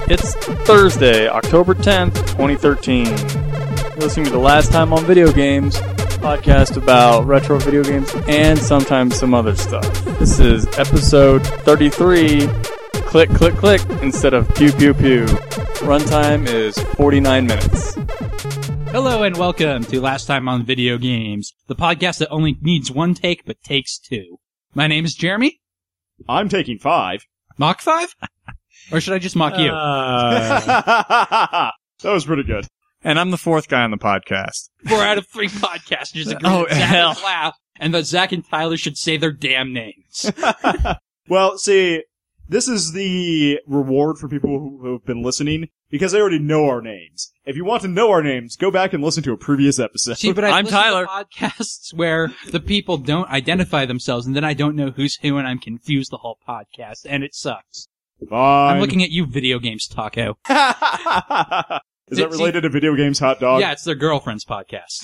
It's Thursday, October 10th, 2013. You're listening to the Last Time on Video Games podcast about retro video games and sometimes some other stuff. This is episode 33, click, click, click, instead of pew, pew, pew. Runtime is 49 minutes. Hello and welcome to Last Time on Video Games, the podcast that only needs one take but takes two. My name is Jeremy. I'm taking 5. Mach 5? Or should I just mock you? That was pretty good. And I'm the fourth guy on the podcast. 4 out of 3 podcasters agree that Zach is laugh, and that Zach and Tyler should say their damn names. Well, see, this is the reward for people who have been listening, because they already know our names. If you want to know our names, go back and listen to a previous episode. See, but I'm Tyler. To podcasts where the people don't identify themselves, and then I don't know who's who, and I'm confused the whole podcast, and it sucks. Fine. I'm looking at you, Video Games Taco. Is that related to Video Games Hot Dog? Yeah, it's their girlfriend's podcast.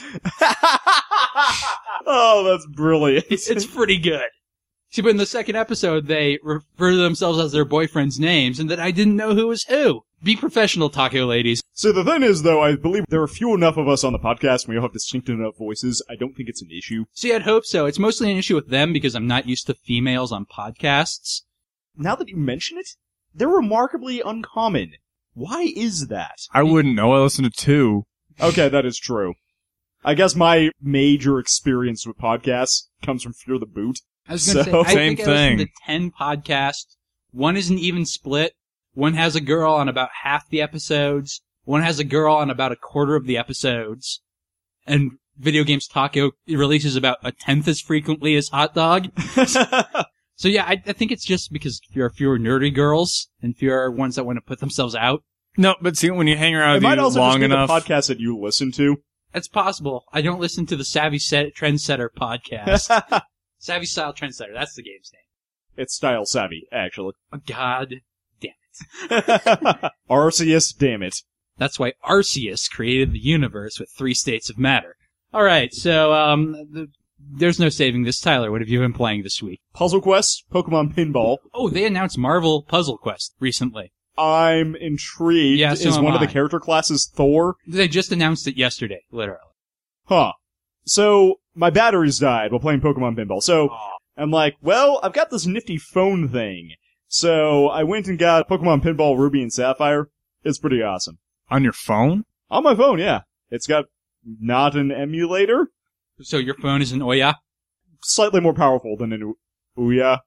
Oh, that's brilliant. It's pretty good. See, but in the second episode, they refer to themselves as their boyfriend's names, and that I didn't know who was who. Be professional, Taco ladies. So the thing is, though, I believe there are few enough of us on the podcast, and we all have distinct enough voices. I don't think it's an issue. See, I'd hope so. It's mostly an issue with them because I'm not used to females on podcasts. Now that you mention it, they're remarkably uncommon. Why is that? I wouldn't know. I listen to 2. Okay, that is true. I guess my major experience with podcasts comes from Fear the Boot. I was going to So- say, I Same think I listened to thing. 10 podcasts. One is an even split. One has a girl on about half the episodes. One has a girl on about a quarter of the episodes. And Video Games Taco releases about a tenth as frequently as Hot Dog. So yeah, I think it's just because there are fewer nerdy girls and fewer ones that want to put themselves out. No, but see, when you hang around It with might you also long just be enough... the podcast that you listen to. It's possible. I don't listen to the Savvy Trendsetter podcast. Savvy Style Trendsetter, that's the game's name. It's Style Savvy, actually. Oh, God damn it. Arceus, damn it. That's why Arceus created the universe with 3 states of matter. Alright, so, there's no saving this. Tyler, what have you been playing this week? Puzzle Quest, Pokemon Pinball. Oh, they announced Marvel Puzzle Quest recently. I'm intrigued. Yeah, so Is am one of the I. character classes Thor? They just announced it yesterday, literally. Huh. So, my batteries died while playing Pokemon Pinball. So, I'm like, well, I've got this nifty phone thing. So, I went and got Pokemon Pinball Ruby and Sapphire. It's pretty awesome. On your phone? On my phone, yeah. It's got not an emulator. So your phone is an Ouya? Slightly more powerful than an Ouija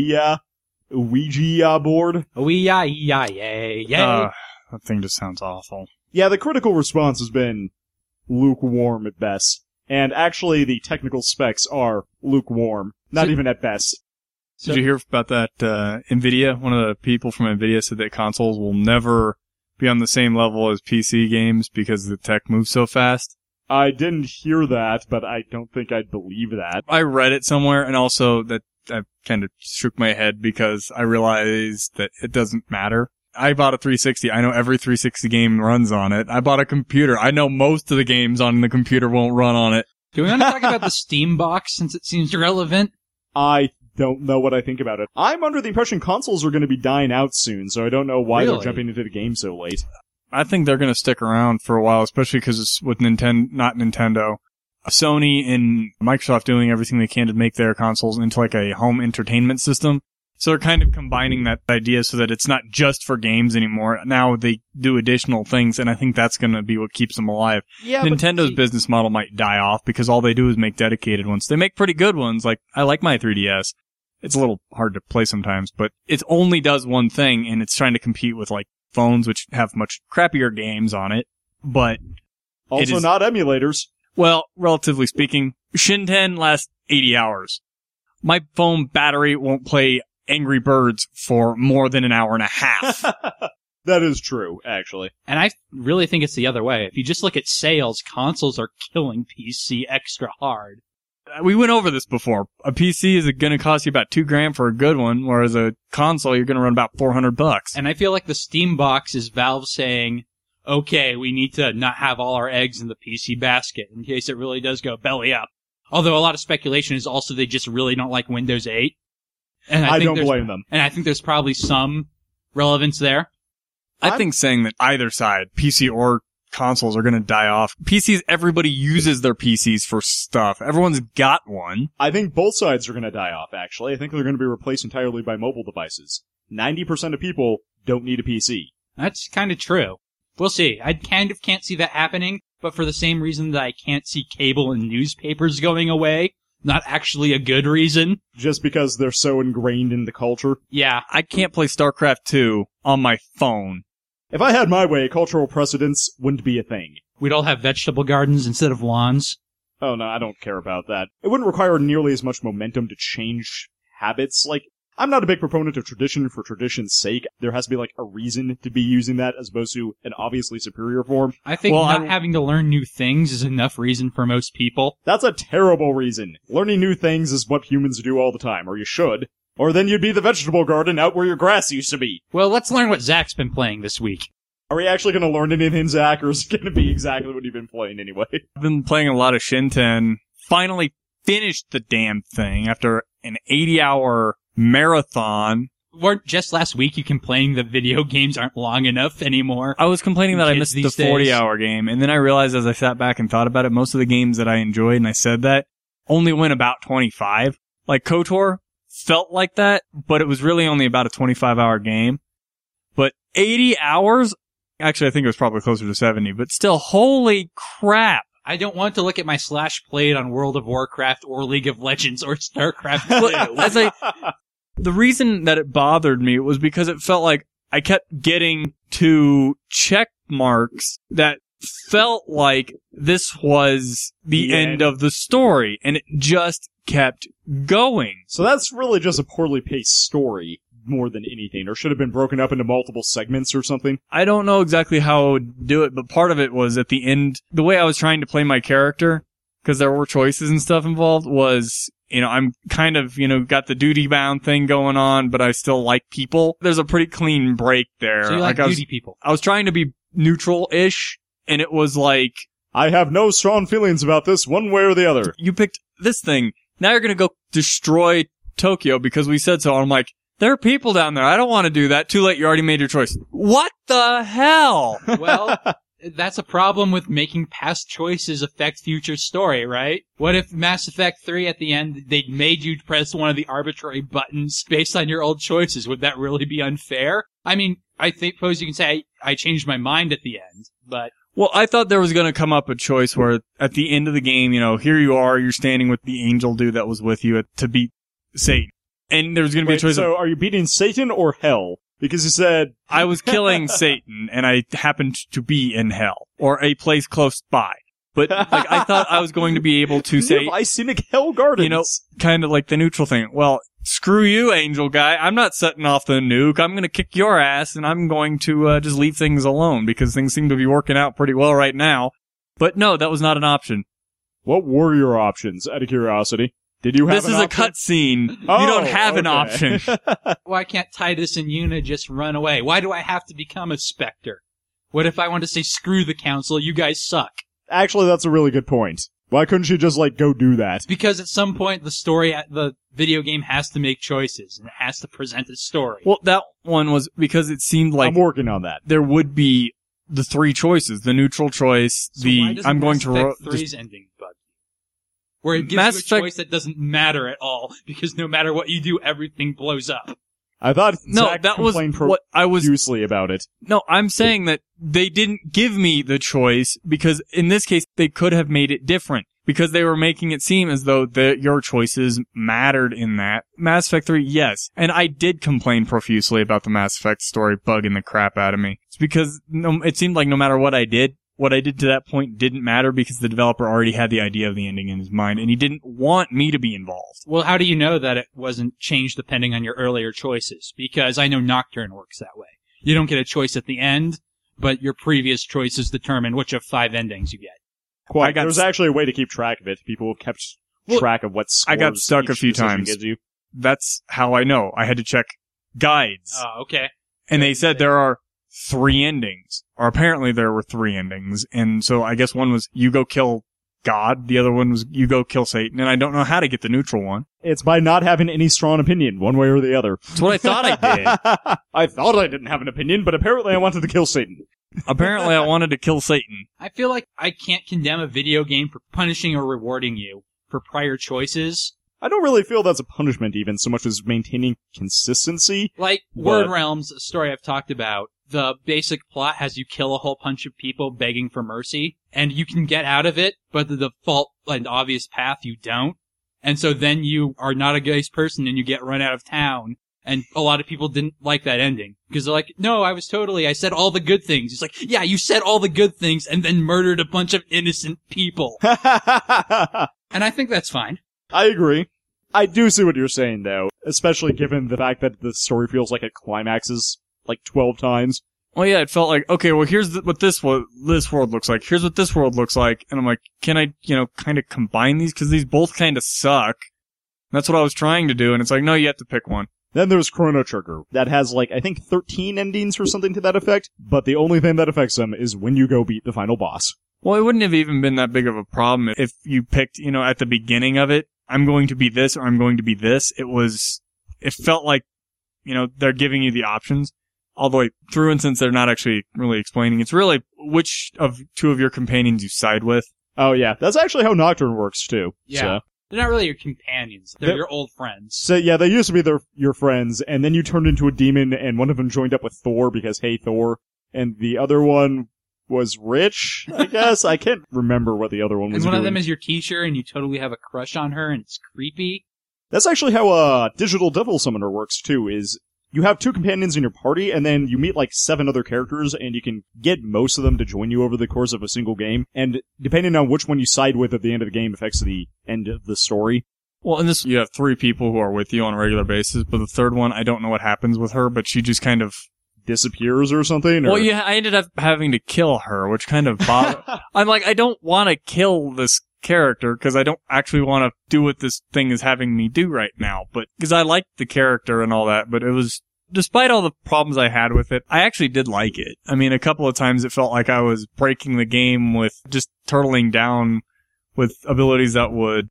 board. Ouya, yay. That thing just sounds awful. Yeah, the critical response has been lukewarm at best. And actually, the technical specs are lukewarm. Not So- even at best. So- Did you hear about that? NVIDIA, one of the people from NVIDIA said that consoles will never be on the same level as PC games because the tech moves so fast. I didn't hear that, but I don't think I'd believe that. I read it somewhere, and also that I kind of shook my head because I realized that it doesn't matter. I bought a 360. I know every 360 game runs on it. I bought a computer. I know most of the games on the computer won't run on it. Do we want to talk about the Steam box since it seems relevant? I don't know what I think about it. I'm under the impression consoles are going to be dying out soon, so I don't know why Really? they're jumping into the game so late. I think they're going to stick around for a while, especially because it's with not Nintendo. Sony and Microsoft doing everything they can to make their consoles into like a home entertainment system. So they're kind of combining that idea so that it's not just for games anymore. Now they do additional things, and I think that's going to be what keeps them alive. Yeah, Nintendo's business model might die off because all they do is make dedicated ones. They make pretty good ones. Like, I like my 3DS. It's a little hard to play sometimes, but it only does one thing, and it's trying to compete with like phones, which have much crappier games on it. But also is- not emulators. well, relatively speaking, Shin 10 lasts 80 hours. My phone battery won't play Angry Birds for more than an hour and a half. That is true, actually. And I really think it's the other way. If you just look at sales, consoles are killing PC extra hard. We went over this before. A PC is going to cost you about $2,000 for a good one, whereas a console you're going to run about $400. And I feel like the Steam box is Valve saying, okay, we need to not have all our eggs in the PC basket in case it really does go belly up. Although a lot of speculation is also they just really don't like Windows 8. And I think don't there's- blame them. And I think there's probably some relevance there. I think saying that either side, PC or consoles, are going to die off. PCs, everybody uses their PCs for stuff. Everyone's got one. I think both sides are going to die off, actually. I think they're going to be replaced entirely by mobile devices. 90% of people don't need a PC. That's kind of true. We'll see. I kind of can't see that happening, but for the same reason that I can't see cable and newspapers going away. Not actually a good reason. Just because they're so ingrained in the culture. Yeah. I can't play StarCraft 2 on my phone. If I had my way, cultural precedence wouldn't be a thing. We'd all have vegetable gardens instead of lawns. Oh no, I don't care about that. It wouldn't require nearly as much momentum to change habits. Like, I'm not a big proponent of tradition for tradition's sake. There has to be, like, a reason to be using that as opposed to an obviously superior form. I think not having to learn new things is enough reason for most people. That's a terrible reason. Learning new things is what humans do all the time, or you should. Or then you'd be the vegetable garden out where your grass used to be. Well, let's learn what Zach's been playing this week. Are we actually going to learn anything, Zach, or is it going to be exactly what you've been playing anyway? I've been playing a lot of Shinten. Finally finished the damn thing after an 80-hour marathon. Weren't just last week you complaining that video games aren't long enough anymore? I was complaining that I missed the 40-hour game, and then I realized as I sat back and thought about it, most of the games that I enjoyed, and I said that, only went about 25. Like KOTOR felt like that, but it was really only about a 25-hour game. But 80 hours? Actually, I think it was probably closer to 70, but still, holy crap. I don't want to look at my slash played on World of Warcraft or League of Legends or StarCraft 2. The reason that it bothered me was because it felt like I kept getting to check marks that felt like this was the end of the story, and it just kept going. So that's really just a poorly paced story more than anything, or should have been broken up into multiple segments or something. I don't know exactly how I would do it, but part of it was at the end, the way I was trying to play my character, because there were choices and stuff involved, was, I'm kind of, got the duty-bound thing going on, but I still like people. There's a pretty clean break there. So you like duty people? I was trying to be neutral-ish, and it was like, I have no strong feelings about this one way or the other. You picked this thing. Now you're gonna go destroy Tokyo because we said so. And I'm like, there are people down there. I don't want to do that. Too late. You already made your choice. What the hell? Well, that's a problem with making past choices affect future story, right? What if Mass Effect 3 at the end, they made you press one of the arbitrary buttons based on your old choices? Would that really be unfair? I mean, I suppose you can say I changed my mind at the end, but... Well, I thought there was going to come up a choice where at the end of the game, here you are, you're standing with the angel dude that was with you to beat Satan. And there's going to be a choice. So are you beating Satan or hell? Because you said... I was killing Satan, and I happened to be in hell, or a place close by. But I thought I was going to be able to say... Icenic Hell Gardens. Kind of like the neutral thing. Well, screw you, angel guy. I'm not setting off the nuke. I'm going to kick your ass, and I'm going to just leave things alone, because things seem to be working out pretty well right now. But no, that was not an option. What were your options, out of curiosity? Did you have This is a cutscene. Oh, you don't have an option. Why can't Titus and Yuna just run away? Why do I have to become a Spectre? What if I want to say, screw the council, you guys suck? Actually, that's a really good point. Why couldn't she just, go do that? Because at some point, the video game has to make choices, and it has to present a story. Well, that one was because it seemed like... I'm working on that. There would be the three choices. The neutral choice, so why doesn't I'm going to... Mass Effect 3's ending bug? Where it gives you a choice that doesn't matter at all, because no matter what you do, everything blows up. I thought Zach that was what I was profusely about it. No, I'm saying that they didn't give me the choice because in this case they could have made it different because they were making it seem as though your choices mattered in that. Mass Effect 3, yes. And I did complain profusely about the Mass Effect story bugging the crap out of me. It's because it seemed like no matter what I did to that point didn't matter because the developer already had the idea of the ending in his mind, and he didn't want me to be involved. Well, how do you know that it wasn't changed depending on your earlier choices? Because I know Nocturne works that way. You don't get a choice at the end, but your previous choices determine which of 5 endings you get. Quite. There's actually a way to keep track of it. People kept track of what scores I got stuck a few times. Gives you. That's how I know. I had to check guides. Oh, okay. And they said there are 3 endings. Or apparently there were 3 endings. And so I guess one was you go kill God. The other one was you go kill Satan, and I don't know how to get the neutral one. It's by not having any strong opinion, one way or the other. That's what I thought I did. I thought I didn't have an opinion, but apparently I wanted to kill Satan. Apparently I wanted to kill Satan. I feel like I can't condemn a video game for punishing or rewarding you for prior choices. I don't really feel that's a punishment even, so much as maintaining consistency. Like, Word Realms, a story I've talked about, the basic plot has you kill a whole bunch of people begging for mercy, and you can get out of it, but the default and obvious path you don't. And so then you are not a nice person and you get run out of town. And a lot of people didn't like that ending. Because they're like, no, I said all the good things. It's like, yeah, you said all the good things and then murdered a bunch of innocent people. And I think that's fine. I agree. I do see what you're saying, though. Especially given the fact that the story feels like it climaxes like 12 times. Well, yeah, it felt like, okay, well, here's what this world looks like. Here's what this world looks like. And I'm like, can I, kind of combine these? Because these both kind of suck. That's what I was trying to do. And it's like, no, you have to pick one. Then there's Chrono Trigger. That has, I think 13 endings or something to that effect. But the only thing that affects them is when you go beat the final boss. Well, it wouldn't have even been that big of a problem if you picked, at the beginning of it, I'm going to be this or I'm going to be this. It felt like, they're giving you the options all the way through. And since they're not actually really explaining, it's really which of two of your companions you side with. Oh, yeah. That's actually how Nocturne works, too. Yeah. So. They're not really your companions. They're your old friends. So, yeah, they used to be your friends, and then you turned into a demon, and one of them joined up with Thor because, hey, Thor. And the other one was Rich, I guess. I can't remember what the other one was And one doing. of them is your teacher, and you totally have a crush on her, and it's creepy. That's actually how Digital Devil Summoner works, too, is you have two companions in your party, and then you meet 7 other characters, and you can get most of them to join you over the course of a single game. And depending on which one you side with at the end of the game affects the end of the story. Well, in this, you have 3 people who are with you on a regular basis, but the third one, I don't know what happens with her, but she just kind of disappears or something? Or? Well, yeah, I ended up having to kill her, which kind of bothered. I'm like, I don't want to kill this character because I don't actually want to do what this thing is having me do right now, but because I liked the character and all that, but it was, despite all the problems I had with it, I actually did like it. I mean, a couple of times it felt like I was breaking the game with just turtling down with abilities that would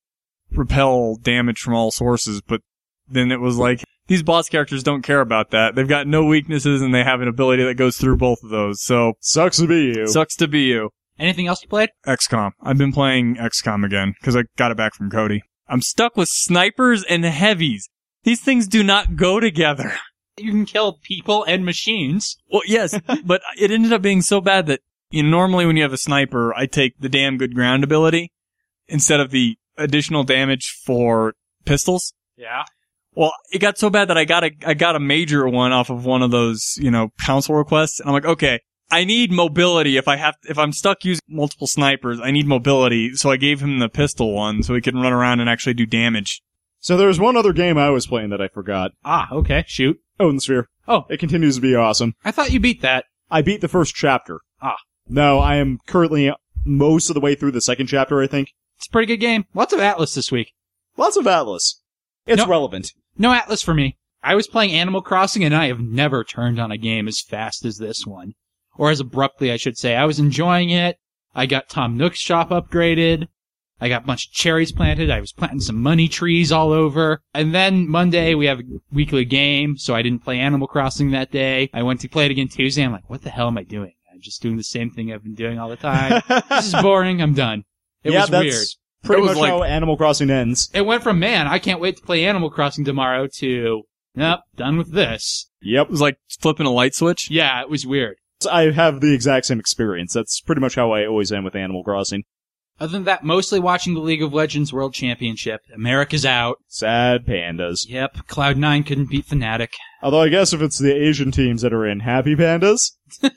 repel damage from all sources, but then it was like, these boss characters don't care about that. They've got no weaknesses and they have an ability that goes through both of those, so. Sucks to be you. Sucks to be you. Anything else you played? XCOM. I've been playing XCOM again, because I got it back from Cody. I'm stuck with snipers and heavies. These things do not go together. You can kill people and machines. Well, yes, but it ended up being so bad that, normally when you have a sniper, I take the damn good ground ability instead of the additional damage for pistols. Yeah. Well, it got so bad that I got a major one off of one of those, council requests, and I'm like, okay, I need mobility if I'm stuck using multiple snipers, I need mobility, so I gave him the pistol one so he can run around and actually do damage. So there's one other game I was playing that I forgot. Ah, okay. Shoot. Odin Sphere. Oh. It continues to be awesome. I thought you beat that. I beat the first chapter. Ah. No, I am currently most of the way through the second chapter, I think. It's a pretty good game. Lots of Atlas this week. Lots of Atlas. It's Nope. relevant. No Atlas for me. I was playing Animal Crossing and I have never turned on a game as fast as this one. Or as abruptly, I should say. I was enjoying it. I got Tom Nook's shop upgraded. I got a bunch of cherries planted. I was planting some money trees all over. And then Monday, we have a weekly game, so I didn't play Animal Crossing that day. I went to play it again Tuesday. I'm like, what the hell am I doing? I'm just doing the same thing I've been doing all the time. This is boring. I'm done. It was weird. Pretty It was much how Animal Crossing ends. It went from, man, I can't wait to play Animal Crossing tomorrow to, nope, done with this. Yep. It was like flipping a light switch. Yeah, it was weird. I have the exact same experience. That's pretty much how I always am with Animal Crossing. Other than that, mostly watching the League of Legends World Championship. America's out. Sad pandas. Yep, Cloud9 couldn't beat Fnatic. Although I guess if it's the Asian teams that are in, happy pandas?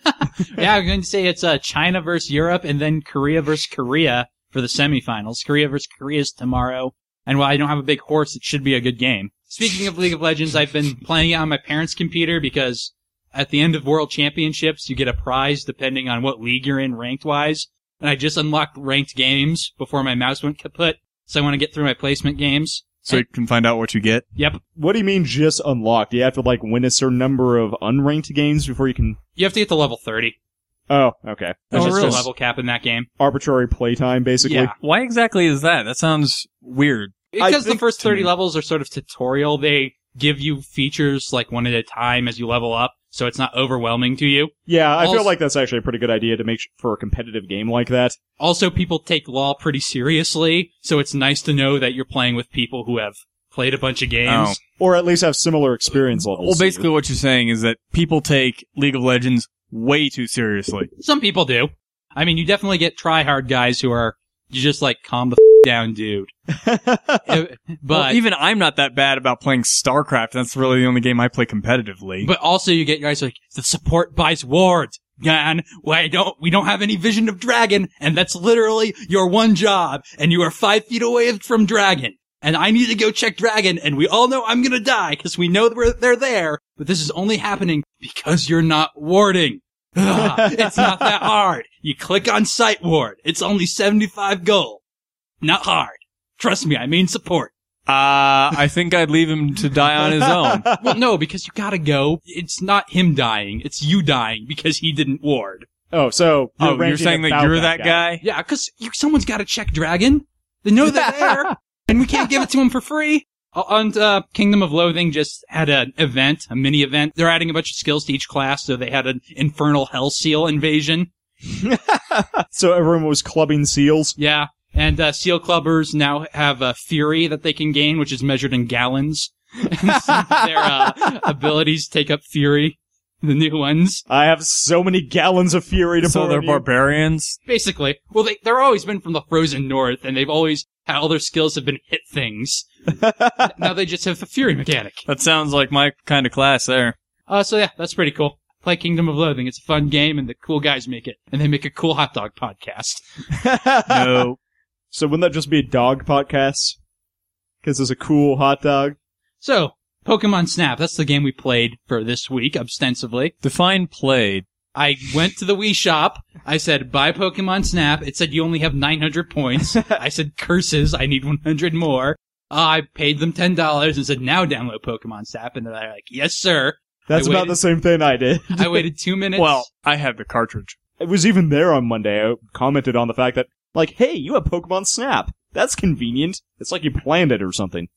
Yeah, I'm going to say it's China versus Europe and then Korea versus Korea for the semifinals. Korea versus Korea is tomorrow. And while I don't have a big horse, it should be a good game. Speaking of League of Legends, I've been playing it on my parents' computer because at the end of World Championships, you get a prize depending on what league you're in ranked-wise. And I just unlocked ranked games before my mouse went kaput, so I want to get through my placement games. So you can find out what you get. Yep. What do you mean just unlocked? Do you have to win a certain number of unranked games before you can... You have to get to level 30. Oh, okay. There's Oh, just really? a level cap in that game. Arbitrary playtime, basically. Yeah. Why exactly is that? That sounds weird. Because the think first to 30 me- levels are sort of tutorial. They give you features like one at a time as you level up, so it's not overwhelming to you. Yeah, I feel Also- like that's actually a pretty good idea to make for a competitive game like that. Also, people take law pretty seriously, so it's nice to know that you're playing with people who have played a bunch of games. Oh. Or at least have similar experience levels. Well, basically what you're saying is that people take League of Legends way too seriously. Some people do. I mean, you definitely get try-hard guys who are, you just like, calm the down, dude. But, Well, even I'm not that bad about playing StarCraft. That's really the only game I play competitively. but also you get guys like, the support buys wards. Man, we don't have any vision of dragon, and that's literally your one job, and you are 5 feet away from dragon. And I need to go check dragon, and we all know I'm gonna die, because we know they're there, but this is only happening because you're not warding. Ugh, it's not that hard. You click on sight ward. It's only 75 gold. Not hard. Trust me, I mean support. I think I'd leave him to die on his own. Well, no, because you gotta go. It's not him dying. It's you dying because he didn't ward. Oh, so You're ranting saying that about you're that guy? Yeah, because someone's gotta check dragon. They know they're there, and we can't give it to him for free. And Kingdom of Loathing just had an event, a mini event. They're adding a bunch of skills to each class, so they had an infernal hell seal invasion. So everyone was clubbing seals. Yeah, and seal clubbers now have fury that they can gain, which is measured in gallons. And some of their abilities take up fury, the new ones. I have so many gallons of fury to So pour they're on you. barbarians? Basically. Well, they're always been from the frozen north, and they've always had all their skills have been hit things. Now they just have the fury mechanic. That sounds like my kind of class there. So yeah, that's pretty cool. Play Kingdom of Loathing. It's a fun game, and the cool guys make it. And they make a cool hot dog podcast. No. So wouldn't that just be a dog podcast? Because there's a cool hot dog. So, Pokemon Snap. That's the game we played for this week, ostensibly. Define played. I went to the Wii shop. I said, buy Pokemon Snap. It said you only have 900 points. I said, curses. I need 100 more. I paid them $10 and said, now download Pokemon Snap. And they're like, yes, sir. That's I about waited- the same thing I did. I waited 2 minutes. Well, I have the cartridge. It was even there on Monday. I commented on the fact that, like, hey, you have Pokemon Snap. That's convenient. It's like you planned it or something.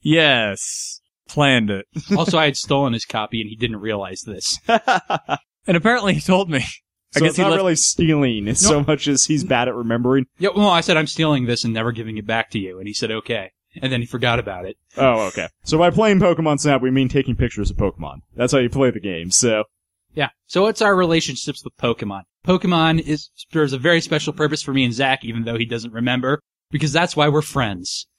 Yes. Planned it. Also, I had stolen his copy and he didn't realize this. And apparently he told me. So it's not really stealing as so much as he's bad at remembering. Yeah, well, I said, I'm stealing this and never giving it back to you. And he said, okay. And then he forgot about it. Oh, okay. So by playing Pokemon Snap, we mean taking pictures of Pokemon. That's how you play the game, so. Yeah. So what's our relationships with Pokemon? Pokemon serves a very special purpose for me and Zach, even though he doesn't remember, because that's why we're friends.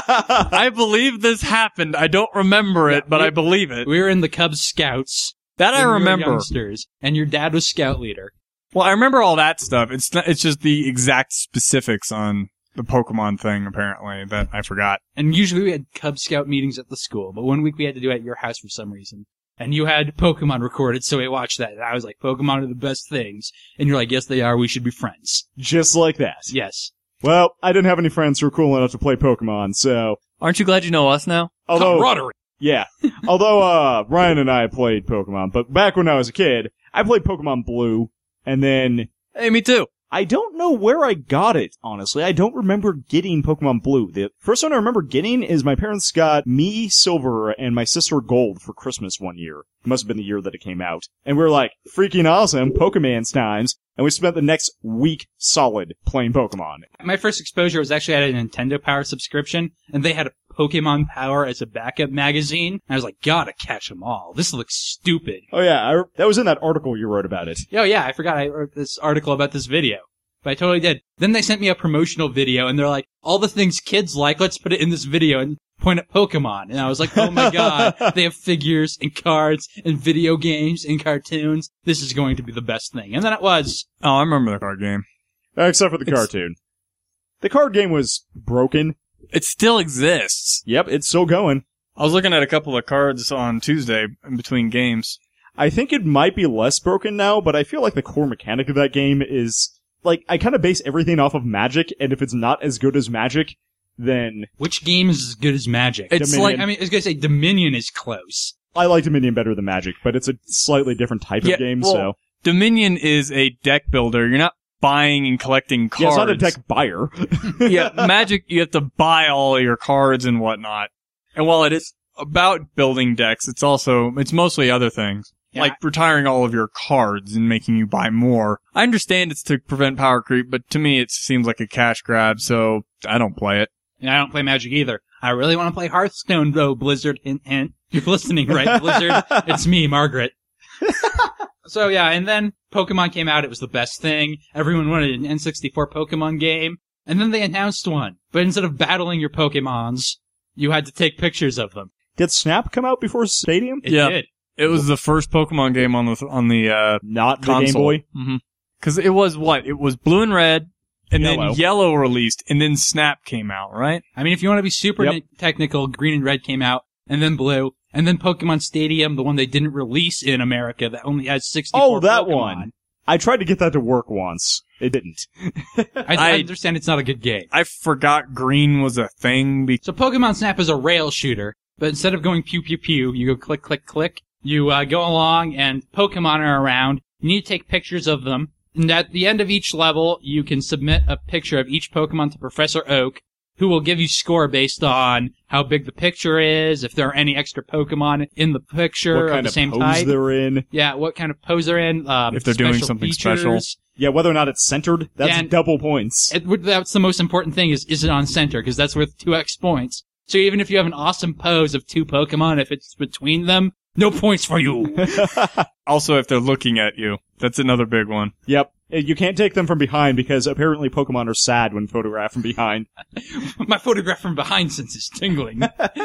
I believe this happened. I don't remember it, but I believe it. We were in the Cub Scouts. That I when we were remember. youngsters, and your dad was scout leader. Well, I remember all that stuff. It's just the exact specifics on the Pokemon thing, apparently, that I forgot. And usually we had Cub Scout meetings at the school, but one week we had to do it at your house for some reason. And you had Pokemon recorded, so we watched that. And I was like, Pokemon are the best things. And you're like, yes, they are. We should be friends. Just like that. Yes. Well, I didn't have any friends who were cool enough to play Pokemon, so. Aren't you glad you know us now? Although, Camaraderie. yeah. Although, Ryan and I played Pokemon, but back when I was a kid, I played Pokemon Blue, and then Hey, me too. I don't know where I got it, honestly. I don't remember getting Pokemon Blue. The first one I remember getting is my parents got me Silver and my sister Gold for Christmas one year. It must have been the year that it came out. And we were like, freaking awesome, Pokemon's times. And we spent the next week solid playing Pokemon. My first exposure was actually at a Nintendo Power subscription, and they had a Pokemon Power as a backup magazine. And I was like, gotta catch them all. This looks stupid. Oh yeah, that was in that article you wrote about it. Oh yeah, I forgot I wrote this article about this video. But I totally did. Then they sent me a promotional video, and they're like, all the things kids like, let's put it in this video and point at Pokemon. And I was like, oh my god, they have figures and cards and video games and cartoons. This is going to be the best thing. And then it was. Oh, I remember the card game. Except for the cartoon. The card game was broken. It still exists. Yep, it's still going. I was looking at a couple of cards on Tuesday in between games. I think it might be less broken now, but I feel like the core mechanic of that game is, like, I kind of base everything off of Magic, and if it's not as good as Magic, then Which game is as good as Magic? It's Dominion. like, I mean, I was gonna say Dominion is close. I like Dominion better than Magic, but it's a slightly different type Yeah, of game, well, so. Dominion is a deck builder. You're not buying and collecting cards. Yeah, it's not a deck buyer. Yeah, Magic, you have to buy all your cards and whatnot. And while it is about building decks, it's mostly other things. Yeah. Like retiring all of your cards and making you buy more. I understand it's to prevent power creep, but to me it seems like a cash grab, so I don't play it. And I don't play Magic either. I really want to play Hearthstone, though, Blizzard. Hint, hint. You're listening, right, Blizzard? It's me, Margaret. So, yeah, and then Pokemon came out. It was the best thing. Everyone wanted an N64 Pokemon game. And then they announced one. But instead of battling your Pokemons, you had to take pictures of them. Did Snap come out before Stadium? It Yeah. did. It was the first Pokemon game on the Not the console. Game Boy? Mm-hmm. Cause it was what? It was Blue and Red, and Yellow. then Yellow released, and then Snap came out, right? I mean, if you want to be super Yep. technical, Green and Red came out, and then Blue, and then Pokemon Stadium, the one they didn't release in America that only has 64 Oh, that Pokemon. one. I tried to get that to work once. It didn't. I understand it's not a good game. I forgot green was a thing. So Pokemon Snap is a rail shooter, but instead of going pew pew pew, you go click click click. You go along and Pokemon are around. You need to take pictures of them. And at the end of each level, you can submit a picture of each Pokemon to Professor Oak, who will give you score based on how big the picture is, if there are any extra Pokemon in the picture What of kind the of same pose type. they're in. Yeah, what kind of pose they're in. If they're doing special something features. special. Yeah, whether or not it's centered, that's And- double points. That's the most important thing is it on center? Because that's worth 2x points. So even if you have an awesome pose of two Pokemon, if it's between them, no points for you. Also, if they're looking at you, that's another big one. Yep. You can't take them from behind because apparently Pokemon are sad when photographed from behind. My photograph from behind sense is tingling.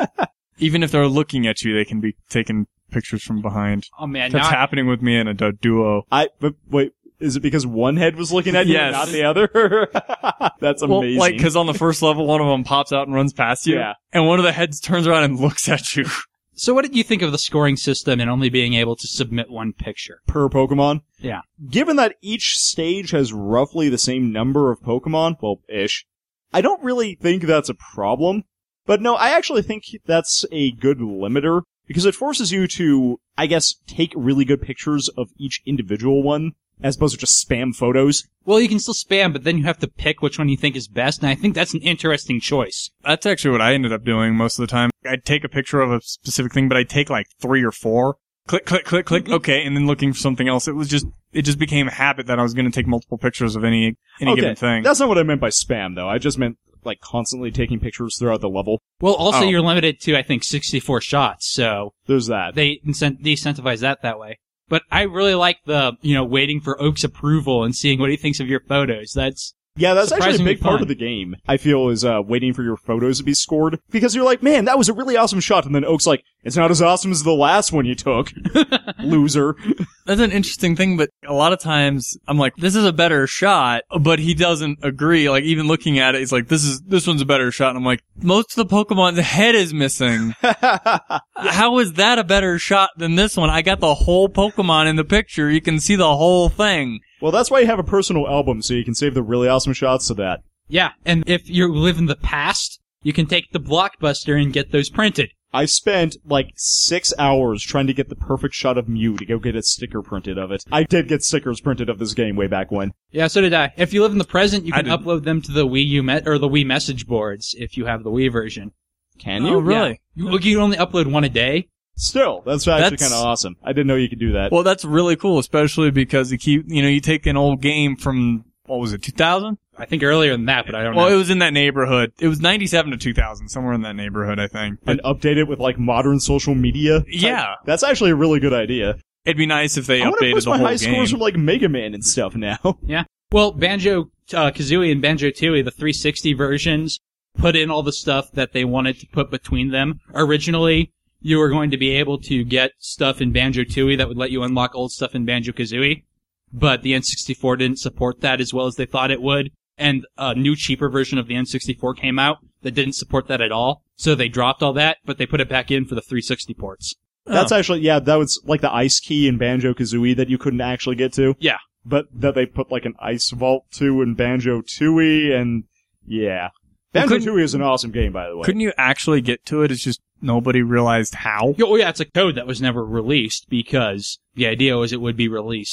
Even if they're looking at you, they can be taking pictures from behind. Oh man, That's now happening with me in a duo. But wait, is it because one head was looking at you and Yes. not the other? That's amazing. Well, like, cause on the first level, one of them pops out and runs past you. Yeah. And one of the heads turns around and looks at you. So what did you think of the scoring system and only being able to submit one picture? Per Pokemon? Yeah. Given that each stage has roughly the same number of Pokemon, well, ish, I don't really think that's a problem. But no, I actually think that's a good limiter, because it forces you to, I guess, take really good pictures of each individual one, as opposed to just spam photos. Well, you can still spam, but then you have to pick which one you think is best, and I think that's an interesting choice. That's actually what I ended up doing most of the time. I'd take a picture of a specific thing, but I'd take like 3 or 4. Click, click, click, click, okay, and then looking for something else. It just became a habit that I was going to take multiple pictures of any given thing. That's not what I meant by spam, though. I just meant, like, constantly taking pictures throughout the level. Well, also Oh. you're limited to, I think, 64 shots, so There's that. they incentivize that way. But I really like the, waiting for Oak's approval and seeing what he thinks of your photos. That's Yeah, that's actually a surprisingly big part fun. of the game, I feel, is waiting for your photos to be scored. Because you're like, man, that was a really awesome shot. And then Oak's like, it's not as awesome as the last one you took. Loser. That's an interesting thing, but a lot of times I'm like, this is a better shot, but he doesn't agree. Like, even looking at it, he's like, this one's a better shot. And I'm like, most of the Pokemon's head is missing. How is that a better shot than this one? I got the whole Pokemon in the picture. You can see the whole thing. Well, that's why you have a personal album, so you can save the really awesome shots to that. Yeah, and if you live in the past, you can take the Blockbuster and get those printed. I spent like 6 hours trying to get the perfect shot of Mew to go get a sticker printed of it. I did get stickers printed of this game way back when. Yeah, so did I. If you live in the present, you I can didn't. upload them to the Wii U or the Wii message boards if you have the Wii version. Can you? Oh, really? Yeah. You can only upload one a day. Still, that's actually That's- kind of awesome. I didn't know you could do that. Well, that's really cool, especially because you take an old game from, what was it, 2000? I think earlier than that, but I don't Well, know. it was in that neighborhood. It was 97 to 2000, somewhere in that neighborhood, I think. And update it with like modern social media. type- Yeah. That's actually a really good idea. It'd be nice if they I want to updated push the my whole high game. scores from like Mega Man and stuff now. Yeah. Well, Banjo Kazooie and Banjo Tooie, the 360 versions, put in all the stuff that they wanted to put between them. Originally, you were going to be able to get stuff in Banjo Tooie that would let you unlock old stuff in Banjo Kazooie, but the N64 didn't support that as well as they thought it would. And a new, cheaper version of the N64 came out that didn't support that at all. So they dropped all that, but they put it back in for the 360 ports. That's actually, yeah, that was like the ice key in Banjo-Kazooie that you couldn't actually get to. Yeah. But that they put like an ice vault to in Banjo-Tooie, and yeah. Well, Banjo-Tooie is an awesome game, by the way. Couldn't you actually get to it? It's just nobody realized how. Oh yeah, it's a code that was never released because the idea was it would be released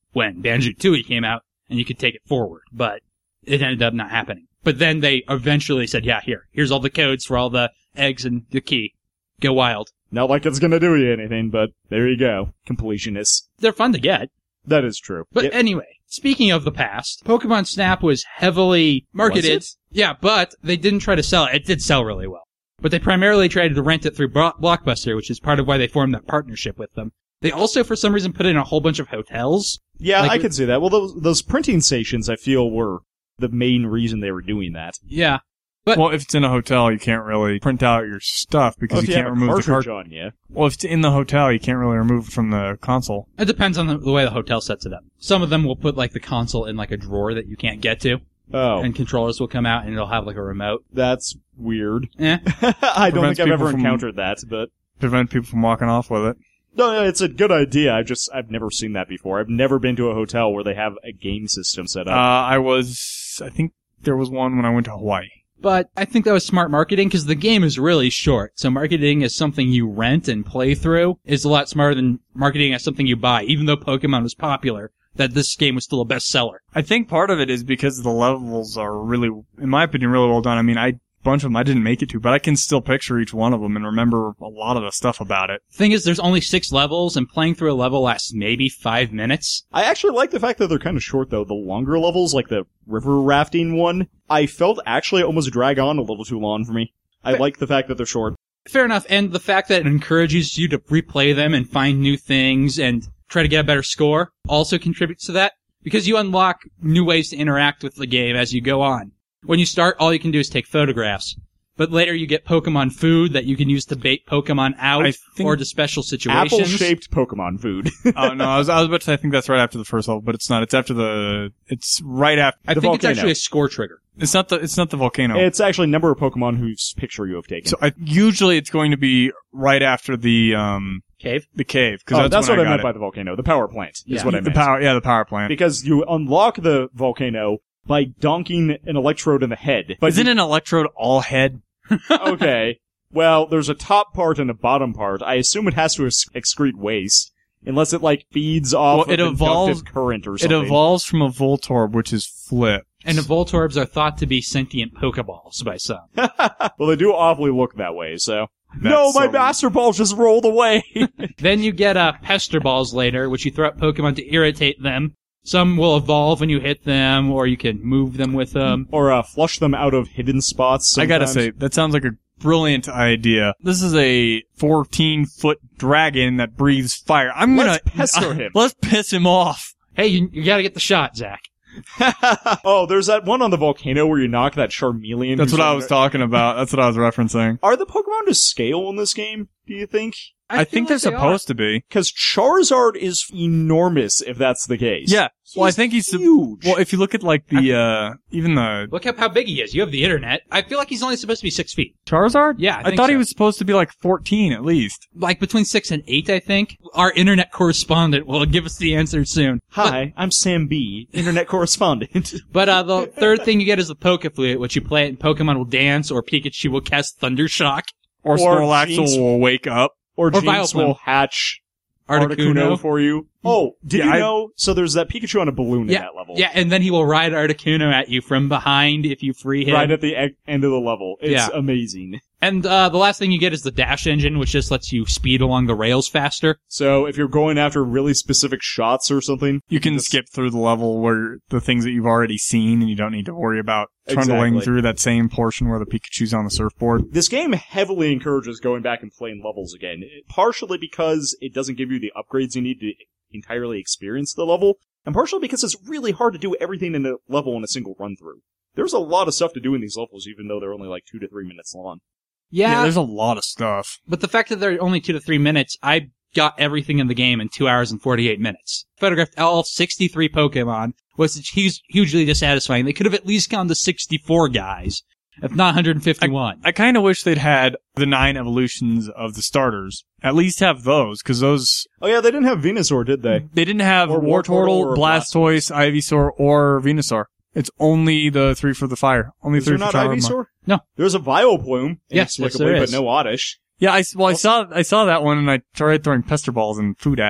when Banjo-Tooie came out, and you could take it forward, but it ended up not happening. But then they eventually said, yeah, here's all the codes for all the eggs and the key. Go wild. Not like it's gonna do you anything, but there you go. Completionists. They're fun to get. That is true. But anyway, speaking of the past, Pokemon Snap was heavily marketed. Was it? Yeah, but they didn't try to sell it. It did sell really well. But they primarily tried to rent it through Blockbuster, which is part of why they formed that partnership with them. They also, for some reason, put in a whole bunch of hotels. Yeah, Like- I could see that. Well, those printing stations, I feel, were the main reason they were doing that. Yeah. But Well, if it's in a hotel, you can't really print out your stuff because Well, you if can't have remove a the cartridge card. on you. Well, if it's in the hotel, you can't really remove it from the console. it depends on the way the hotel sets it up. Some of them will put, like, the console in, like, a drawer that you can't get to, Oh, and controllers will come out, and it'll have, like, a remote. that's weird. Eh. I don't Prevents think I've ever people from- encountered that, but Prevent people from walking off with it. no, it's a good idea. I've never seen that before. I've never been to a hotel where they have a game system set up. I think there was one when I went to Hawaii. But I think that was smart marketing because the game is really short. So marketing as something you rent and play through is a lot smarter than marketing as something you buy. Even though Pokemon was popular, that this game was still a bestseller. I think part of it is because the levels are really, in my opinion, really well done. I mean, a bunch of them I didn't make it to, but I can still picture each one of them and remember a lot of the stuff about it. Thing is, there's only 6 levels, and playing through a level lasts maybe 5 minutes. I actually like the fact that they're kind of short, though. The longer levels, like the river rafting one, I felt actually almost drag on a little too long for me. I like the fact that they're short. Fair enough, and the fact that it encourages you to replay them and find new things and try to get a better score also contributes to that, because you unlock new ways to interact with the game as you go on. When you start, all you can do is take photographs. But later you get Pokemon food that you can use to bait Pokemon out I think or to special situations. Apple-shaped Pokemon food. Oh, no, I was about to say I think that's right after the first level, but it's not. It's right after. I the think it's volcano. actually a score trigger. It's not the volcano. It's actually a number of Pokemon whose picture you have taken. So usually it's going to be right after the Cave? cave. Oh, that's what I got meant it. by the volcano. The power plant is Yeah. what I the meant. the power plant. Because you unlock the volcano by donking an electrode in the head. But Isn't an electrode all head? okay. Well, there's a top part and a bottom part. I assume it has to excrete waste. Unless it, like, feeds off Well, it of evolves- inductive current or It something. evolves from a Voltorb, which is flip. And the Voltorbs are thought to be sentient Pokeballs by some. Well, they do awfully look that way, so... That's no, my so- Master Ball just rolled away! Then you get Pester Balls later, which you throw at Pokemon to irritate them. Some will evolve when you hit them, or you can move them with them. or flush them out of hidden spots I gotta sometimes. say, that sounds like a brilliant idea. This is a 14-foot dragon that breathes fire. Let's pester him. Let's piss him off. Hey, you gotta get the shot, Zach. Oh, there's that one on the volcano where you knock that Charmeleon. That's who's what I on was there. talking about. That's what I was referencing. Are the Pokemon to scale in this game, do you think? I think they're supposed to be. Because Charizard is enormous, if that's the case. Yeah. Well, I think he's huge. Well, if you look at like the even the Look up how big he is. You have the internet. I feel like he's only supposed to be 6 feet. Charizard, Yeah, I I think thought he so. was supposed to be like 14 at least. Like between 6 and 8, I think. Our internet correspondent will give us the answer soon. Hi, I'm Sam B, internet correspondent. But the third thing you get is the Pokeflute, which you play it and Pokemon will dance, or Pikachu will cast Thundershock. Or Snorlax Jinx- will wake up. Or Jinx Vileplume. will hatch Articuno. Articuno for you. Oh, did Yeah, you I- know? So there's that Pikachu on a balloon in that level. Yeah, and then he will ride Articuno at you from behind if you free him. Right at the end of the level. It's Yeah. amazing. And the last thing you get is the Dash Engine, which just lets you speed along the rails faster. So if you're going after really specific shots or something, You can just- skip through the level where the things that you've already seen, and you don't need to worry about trundling Exactly. through that same portion where the Pikachu's on the surfboard. This game heavily encourages going back and playing levels again, partially because it doesn't give you the upgrades you need to entirely experience the level, and partially because it's really hard to do everything in a level in a single run-through. There's a lot of stuff to do in these levels, even though they're only like 2 to 3 minutes long. Yeah, There's a lot of stuff. but the fact that they're only 2 to 3 minutes, I got everything in the game in 2 hours and 48 minutes. Photographed all 63 Pokemon, was hugely dissatisfying. They could have at least gone to 64 guys, if not 151. I kind of wish they'd had the 9 evolutions of the starters. At least have those, because those... Oh yeah, they didn't have Venusaur, did they? They didn't have Or Wartortle, or Blastoise, Ivysaur, or Venusaur. It's only the 3 for the fire. Only Is 3 there for not Charmander. Ivysaur? No. There's a Vileplume, Yes, inexplicably, there but is. no Oddish. Yeah, I saw that one and I tried throwing pester balls and food at it.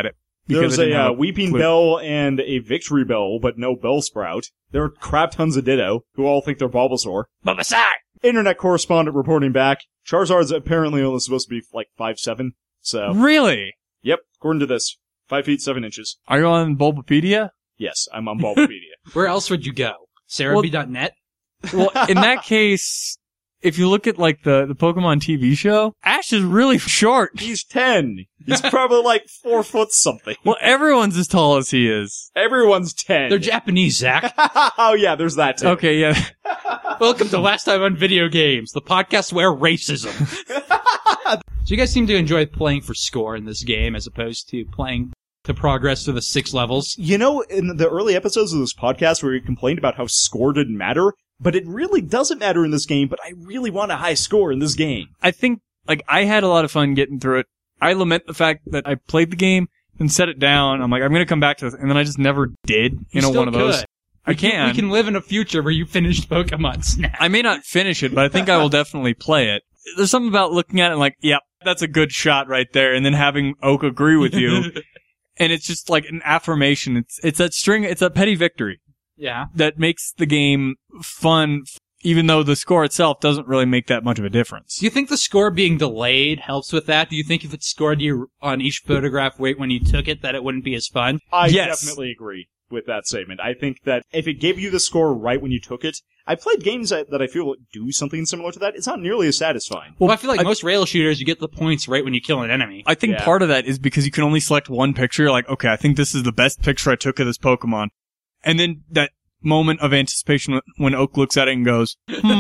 There's I didn't a have Weeping Quip. Bell and a Victory Bell, but no Bellsprout. There are crap tons of Ditto, who all think they're Bulbasaur. Bulbasaur! Internet correspondent reporting back. Charizard's apparently only supposed to be like 5'7", so... Really? Yep, according to this. 5 feet 7 inches. Are you on Bulbapedia? Yes, I'm on Bulbapedia. Where else would you go? Cerebi.net? Well, in that case, if you look at like the Pokemon TV show, Ash is really short. He's 10. He's probably like 4 foot something. Well, everyone's as tall as he is. Everyone's 10. They're Japanese, Zach. Oh yeah, there's that too. Okay, yeah. Welcome to Last Time on Video Games, the podcast where racism. So you guys seem to enjoy playing for score in this game as opposed to playing to progress through the 6 levels. You know, in the early episodes of this podcast where we complained about how score didn't matter, but it really doesn't matter in this game, but I really want a high score in this game. I think, like, I had a lot of fun getting through it. I lament the fact that I played the game and set it down. I'm like, I'm gonna come back to this, and then I just never did. You know, still one of those. could. I can. We can live in a future where you finished Pokemon Snap. I may not finish it, but I think I will definitely play it. There's something about looking at it and like, yep, that's a good shot right there, and then having Oak agree with you. And it's just like an affirmation. It's that string, it's a petty victory Yeah. that makes the game fun, even though the score itself doesn't really make that much of a difference. Do you think the score being delayed helps with that? Do you think if it scored you on each photograph weight when you took it, that it wouldn't be as fun? I Yes. definitely agree with that statement. I think that if it gave you the score right when you took it, I played games that I feel do something similar to that. It's not nearly as satisfying. Well, I feel like most rail shooters, you get the points right when you kill an enemy. I think Yeah. part of that is because you can only select one picture. You're like, okay, I think this is the best picture I took of this Pokemon. And then that moment of anticipation when Oak looks at it and goes,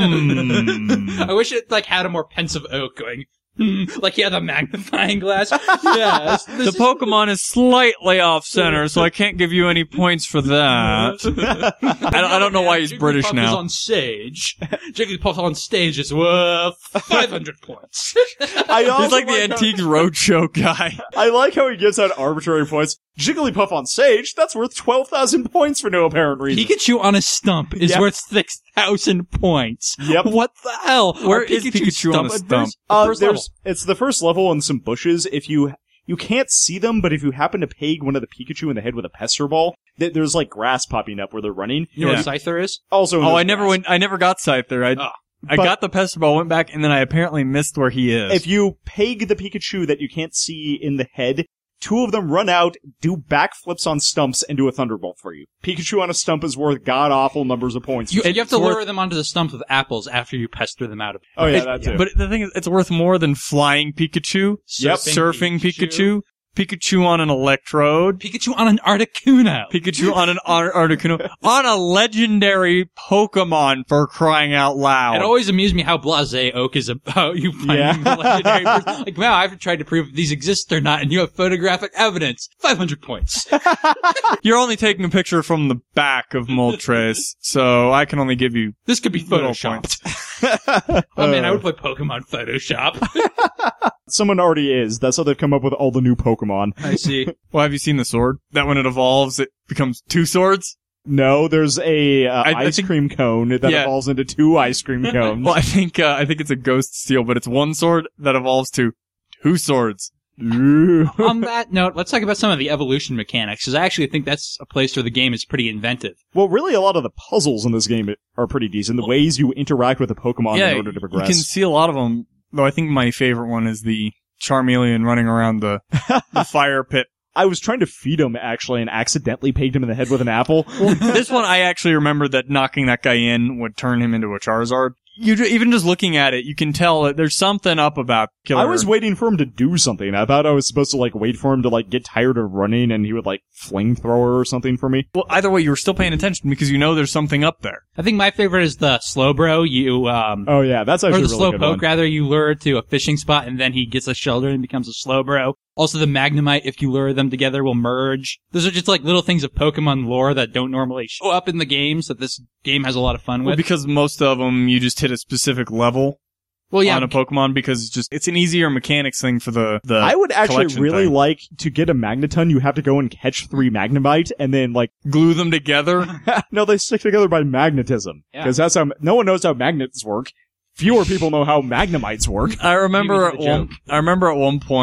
I wish it like had a more pensive Oak going, like he had a magnifying glass. Yes. The Pokemon is slightly off center, so I can't give you any points for that. I don't know why he's British Jigglypuff now. is on stage. Jigglypuff on stage is worth 500 points. I also He's like the Antiques Roadshow guy. I like how he gives out arbitrary points. Jigglypuff on stage, that's worth 12,000 points for no apparent reason. Pikachu on a stump is Yep. worth 6,000 points. Yep. What the hell? Where Are is Pikachu on a stump? First level. It's the first level in some bushes. If you can't see them, but if you happen to peg one of the Pikachu in the head with a Pester Ball, there's like grass popping up where they're running. You know Yeah. what Scyther is? Also, Oh, there's I never got Scyther. I But- got the Pester Ball, went back, and then I apparently missed where he is. If you peg the Pikachu that you can't see in the head, 2 of them run out, do backflips on stumps, and do a Thunderbolt for you. Pikachu on a stump is worth god-awful numbers of points. You have to It's worth- lure them onto the stump with apples after you pester them out of Oh yeah, It- that too. But the thing is, it's worth more than flying Pikachu, Yep. surfing Pikachu, Pikachu on an Electrode, Pikachu on an Articuno. Pikachu on an Articuno, on a legendary Pokemon, for crying out loud. It always amused me how blasé Oak is about you finding Yeah. the legendary person. Like, wow, I've tried to prove if these exist or not, and you have photographic evidence. 500 points. You're only taking a picture from the back of Moltres, so I can only give you This could be little photoshopped. points. Oh man, I would play Pokemon Photoshop. Someone already is. That's how they've come up with all the new Pokemon. I see. Well, have you seen the sword? That when it evolves, it becomes 2 swords? No, there's a I ice think- cream cone that Yeah. evolves into 2 ice cream cones. Well, I think it's a Ghost Steel, but it's 1 sword that evolves to 2 swords. Ooh. On that note, let's talk about some of the evolution mechanics, because I actually think that's a place where the game is pretty inventive. Well, really, a lot of the puzzles in this game are pretty decent. The ways you interact with the Pokemon in order to you progress. can see a lot of them, though I think my favorite one is the Charmeleon running around the fire pit. I was trying to feed him, actually, and accidentally pegged him in the head with an apple. Well, this one I actually remember that knocking that guy in would turn him into a Charizard. Even just looking at it, you can tell that there's something up about Killer. I was waiting for him to do something. I thought I was supposed to, wait for him to, get tired of running and he would, flamethrower or something for me. Well, either way, you were still paying attention because you know there's something up there. I think my favorite is the Slowbro. Oh, yeah, that's actually or a the really good one. Slowpoke, rather. You lure it to a fishing spot, and then he gets a shelter and becomes a Slowbro. Also, the Magnemite, if you lure them together, will merge. Those are just little things of Pokemon lore that don't normally show up in the games that this game has a lot of fun Well, with. because most of them, you just hit a specific level Well, yeah, on a Pokemon because it's an easier mechanics thing for the I would actually collection really thing. like to get a Magneton, you have to go and catch 3 Magnemite, and then, glue them together. no, they stick together by magnetism. Yeah. Because that's how, no one knows how magnets work. Fewer people know how Magnemites work. I remember You mean the at one point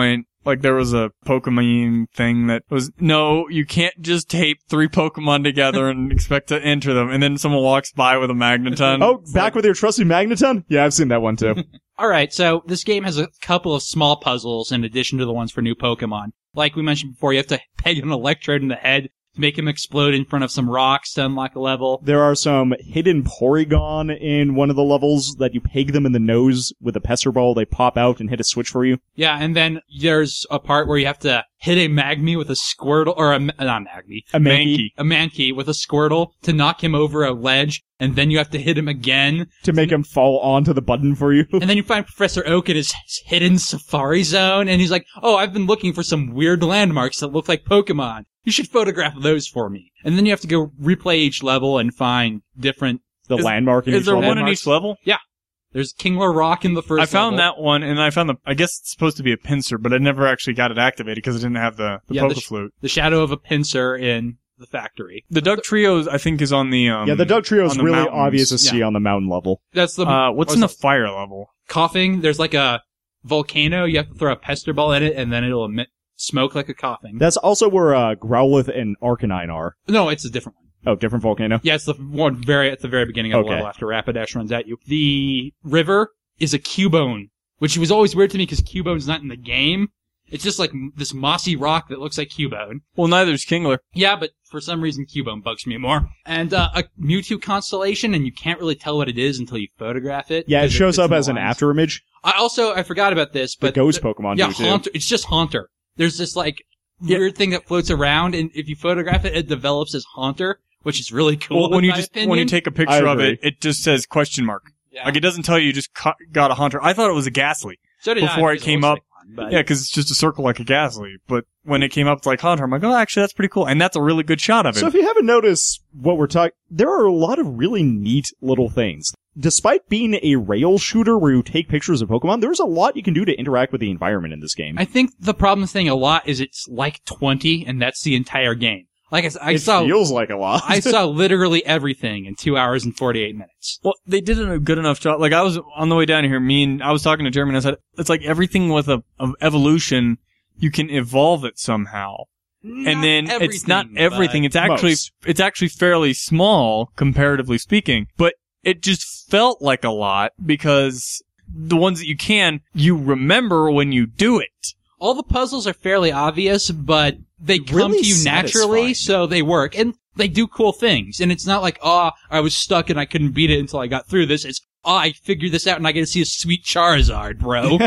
Like there was a Pokemon thing that was, no, you can't just tape 3 Pokemon together and expect to enter them. And then someone walks by with a Magneton. Oh, back with your trusty Magneton? Yeah, I've seen that one too. All right, so this game has a couple of small puzzles in addition to the ones for new Pokemon. Like we mentioned before, you have to peg an electrode in the head to make him explode in front of some rocks to unlock a level. There are some hidden Porygon in one of the levels that you peg them in the nose with a Pester Ball. They pop out and hit a switch for you. Yeah, and then there's a part where you have to hit a Magmy with a Squirtle, or not Magmy. A Mankey. A Mankey with a Squirtle to knock him over a ledge, and then you have to hit him again. To make him fall onto the button for you. And then you find Professor Oak in his hidden Safari Zone, and he's like, oh, I've been looking for some weird landmarks that look like Pokemon. You should photograph those for me. And then you have to go replay each level and find different... landmark in Is each there level. one in each level? Yeah. There's Kingler Rock in the first I found level. that one, and I found I guess it's supposed to be a pincer, but I never actually got it activated because it didn't have the Poke Flute. The shadow of a pincer in the factory. The Doug Trio, I think, is on the, Yeah, the Doug Trio is on the really mountains. obvious to see on the mountain level. That's the... What's in the fire level? Coughing. There's like a volcano. You have to throw a Pester Ball in it, and then it'll emit smoke like a coughing. That's also where Growlithe and Arcanine are. No, it's a different one. Oh, different volcano? Yeah, it's the one at the very beginning of the level after Rapidash runs at you. The river is a Cubone, which was always weird to me because Cubone's not in the game. It's just like this mossy rock that looks like Cubone. Well, neither's Kingler. Yeah, but for some reason Cubone bugs me more. And a Mewtwo constellation, and you can't really tell what it is until you photograph it. Yeah, it shows up as an lines. after image. I forgot about this, but... The ghost Pokemon yeah, do too. Haunter. It's just Haunter. There's this like weird thing that floats around, and if you photograph it, it develops as Haunter, which is really cool. Well, when in you take a picture of agree. it just says question mark. Yeah. Like it doesn't tell you just got a Haunter. I thought it was a Ghastly. So did before I, it came up. But Yeah, because it's just a circle like a Ghastly. But when it came up it's like Haunter, I'm like, oh, actually, that's pretty cool. And that's a really good shot of it. So if you haven't noticed what we're talking, there are a lot of really neat little things. Despite being a rail shooter where you take pictures of Pokemon, there's a lot you can do to interact with the environment in this game. I think the problem thing a lot is it's like 20, and that's the entire game. Like I saw, feels like a lot. I saw literally everything in 2 hours and 48 minutes. Well, they did a good enough job. Like I was on the way down here, I was talking to Jeremy and I said, it's like everything with of evolution, you can evolve it somehow. And then it's not everything. It's actually fairly small, comparatively speaking, but it just felt like a lot because the ones that you remember when you do it. All the puzzles are fairly obvious, but they come Really to you naturally, satisfying. so they work. And they do cool things. And it's not like, I was stuck and I couldn't beat it until I got through this. It's, I figured this out and I get to see a sweet Charizard, bro.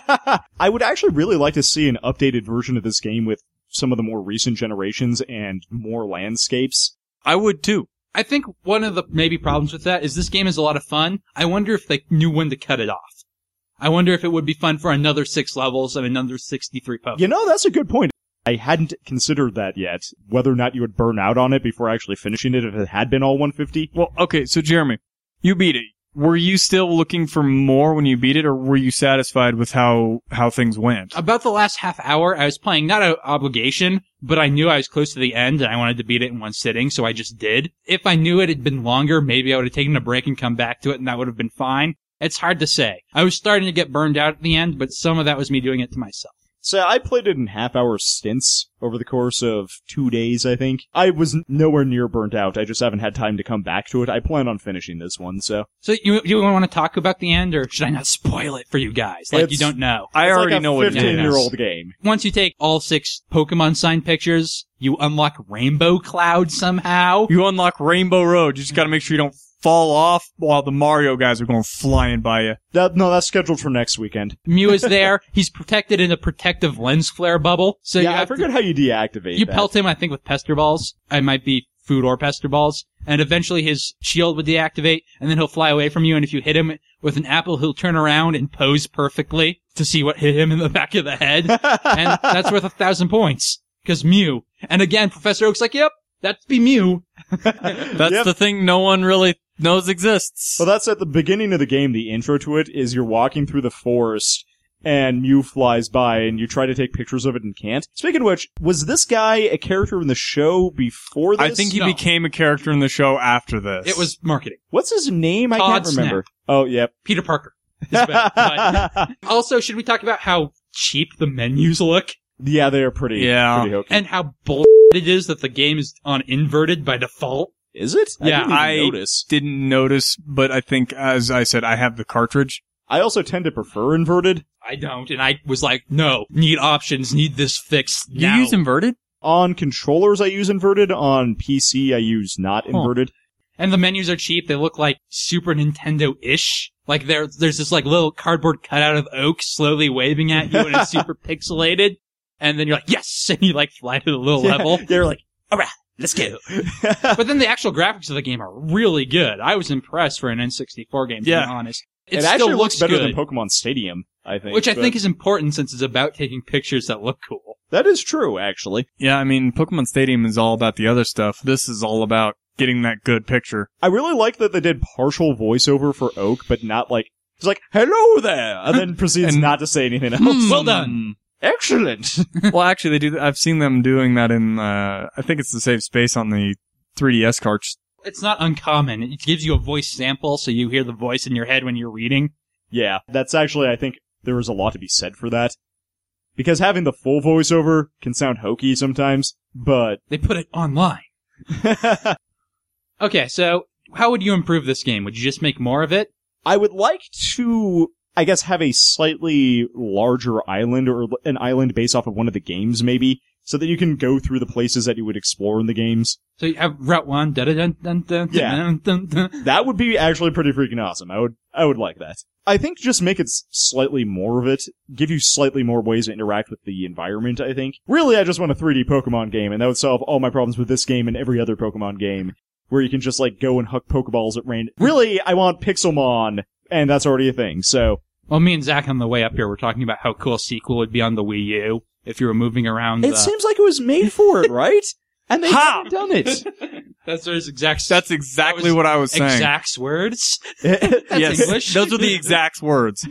I would actually really like to see an updated version of this game with some of the more recent generations and more landscapes. I would too. I think one of the maybe problems with that is this game is a lot of fun. I wonder if they knew when to cut it off. I wonder if it would be fun for another 6 levels and another 63 Pokemon. You know, that's a good point. I hadn't considered that yet, whether or not you would burn out on it before actually finishing it if it had been all 150. Well, okay, so Jeremy, you beat it. Were you still looking for more when you beat it, or were you satisfied with how things went? About the last half hour, I was playing not an obligation, but I knew I was close to the end and I wanted to beat it in one sitting, so I just did. If I knew it had been longer, maybe I would have taken a break and come back to it and that would have been fine. It's hard to say. I was starting to get burned out at the end, but some of that was me doing it to myself. So I played it in half-hour stints over the course of 2 days, I think. I was nowhere near burnt out. I just haven't had time to come back to it. I plan on finishing this one, so. So you want to talk about the end, or should I not spoil it for you guys? Like, you don't know. I already like know what it is. 15-year-old game. Once you take all 6 Pokemon signed pictures, you unlock Rainbow Cloud somehow. You unlock Rainbow Road. You just gotta make sure you don't fall off while the Mario guys are going flying by you. No, that's scheduled for next weekend. Mew is there. He's protected in a protective lens flare bubble. So Yeah, I forget how you deactivate You that. pelt him, I think, with Pester Balls. It might be food or Pester Balls. And eventually his shield would deactivate, and then he'll fly away from you, and if you hit him with an apple, he'll turn around and pose perfectly to see what hit him in the back of the head. And that's worth 1,000 points. Because Mew. And again, Professor Oak's like, yep, that'd be Mew. That's the thing no one really knows exists. Well, that's at the beginning of the game. The intro to it is you're walking through the forest and Mew flies by and you try to take pictures of it and can't. Speaking of which, was this guy a character in the show before this? I think he became a character in the show after this. It was marketing. What's his name? I Todd can't remember. Snap. Oh, yep. Peter Parker. is better. But also, should we talk about how cheap the menus look? Yeah, they're pretty hokey. And how bull it is that the game is on inverted by default. Is it? Yeah, I didn't even notice. Didn't notice, but I think, as I said, I have the cartridge. I also tend to prefer inverted. I don't, and I was like, no, need options, need this fixed You now. use inverted? On controllers, I use inverted. On PC, I use not inverted. And the menus are cheap. They look like Super Nintendo-ish. Like there's this like little cardboard cutout of Oak slowly waving at you, and it's super pixelated. And then you're like, yes! And you like fly to the little level. They're like, alright, let's go. But then the actual graphics of the game are really good. I was impressed for an N64 game, to be honest. It still actually looks better good, than Pokemon Stadium, I think. which I think is important since it's about taking pictures that look cool. That is true, actually. Yeah, I mean, Pokemon Stadium is all about the other stuff. This is all about getting that good picture. I really like that they did partial voiceover for Oak, but not like, it's like, hello there! And then proceeds And- not to say anything else. Well done. Excellent! Well, actually, they do. I've seen them doing that in. I think it's the Save Space on the 3DS carts. It's not uncommon. It gives you a voice sample, so you hear the voice in your head when you're reading. Yeah, that's actually, I think, there is a lot to be said for that. Because having the full voiceover can sound hokey sometimes, but... They put it online. Okay, so how would you improve this game? Would you just make more of it? I would like to, I guess, have a slightly larger island, or an island based off of one of the games, maybe, so that you can go through the places that you would explore in the games. So you have Route 1, da-da-dun-dun-dun, Yeah. dun-dun-dun-dun. That would be actually pretty freaking awesome. I would like that. I think just make it slightly more of it, give you slightly more ways to interact with the environment, I think. Really, I just want a 3D Pokemon game, and that would solve all my problems with this game and every other Pokemon game, where you can just, like, go and huck Pokeballs at random. Really, I want Pixelmon, and that's already a thing, so... Well, me and Zach on the way up here were talking about how cool a sequel would be on the Wii U if you were moving around It seems like it was made for it, right? And they Ha! haven't done it. That's his exact... That's exactly what I was saying. Exact words? Yes, English. those are the exact words.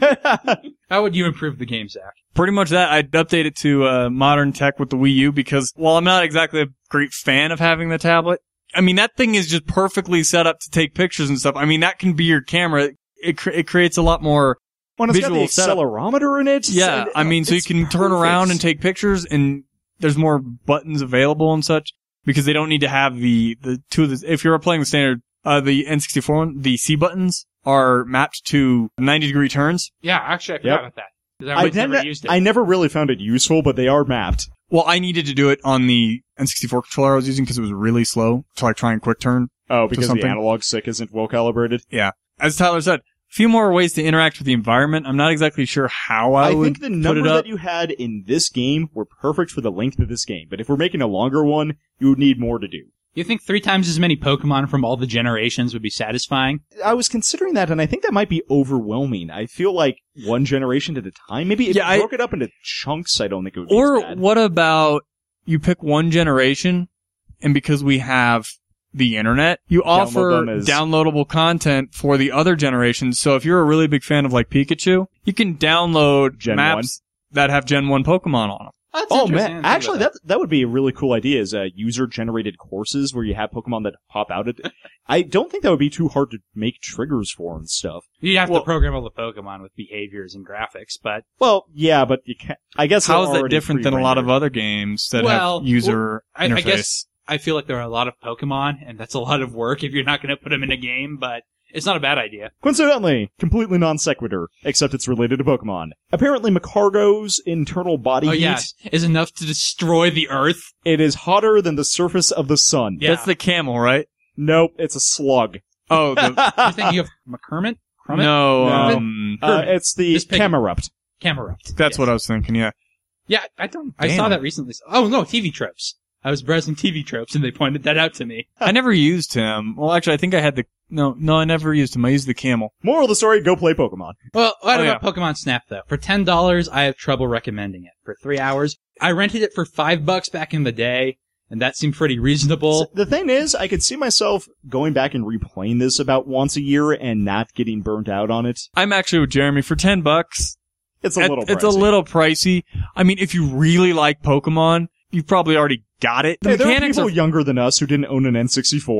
How would you improve the game, Zach? Pretty much that. I'd update it to modern tech with the Wii U because while I'm not exactly a great fan of having the tablet, I mean, that thing is just perfectly set up to take pictures and stuff. I mean, that can be your camera. It creates a lot more When it's got the visual setup. accelerometer in it. Yeah, I mean, so you it's can turn around and perfect. take pictures, and there's more buttons available and such because they don't need to have the two of the. If you're playing the standard, the N64 one, the C buttons are mapped to 90-degree turns. Yeah, actually, I forgot Yep. about that. 'Cause I never used it. I never really found it useful, but they are mapped. Well, I needed to do it on the N64 controller I was using because it was really slow to like try and quick turn. Oh, because the something. analog stick isn't well calibrated. Yeah, as Tyler said, a few more ways to interact with the environment. I'm not exactly sure how I would think the put number it up. that you had in this game were perfect for the length of this game, but if we're making a longer one, you would need more to do. You think 3 times as many Pokemon from all the generations would be satisfying? I was considering that, and I think that might be overwhelming. I feel like one generation at a time. Maybe if Yeah, you broke it up into chunks, I don't think it would be as Or bad. what about you pick one generation, and because we have the internet, you offer them as- downloadable content for the other generations. So if you're a really big fan of like Pikachu, you can download Gen maps that have Gen 1 Pokemon on them. That's Oh interesting. I man, didn't think actually about that would be a really cool idea is user-generated courses where you have Pokemon that pop out at I don't think that would be too hard to make triggers for and stuff. You have Well- to program all the Pokemon with behaviors and graphics, but Well, yeah, but you can't, I guess How is they're that already different than a lot of pre-rendered. other games that Well, have user I interface? guess I feel like there are a lot of Pokemon, and that's a lot of work if you're not going to put them in a game, but it's not a bad idea. Coincidentally, completely non sequitur, except it's related to Pokemon. Apparently Macargo's internal body Oh heat, yes, is enough to destroy the Earth. it is hotter than the surface of the sun. Yeah. That's the camel, right? Nope, it's a slug. Oh, the, You're thinking of McCormick? no, No. It's the This pig- Camerupt. Camerupt. that's Yes. what I was thinking, yeah. Yeah, I Damn. saw that recently. Oh no, TV tropes. I was browsing TV tropes, and they pointed that out to me. I never used him. Well, actually, I think I had the, no, I never used him. I used the camel. Moral of the story, go play Pokemon. Well, what Oh, about Pokemon Snap though? For $10, I have trouble recommending it. For 3 hours, I rented it for $5 back in the day, and that seemed pretty reasonable. So the thing is, I could see myself going back and replaying this about once a year and not getting burnt out on it. I'm actually with Jeremy for $10. It's a little pricey. It's a little pricey. I mean, if you really like Pokemon, you've probably already got it. The Hey, there are mechanics people are, younger than us who didn't own an N64.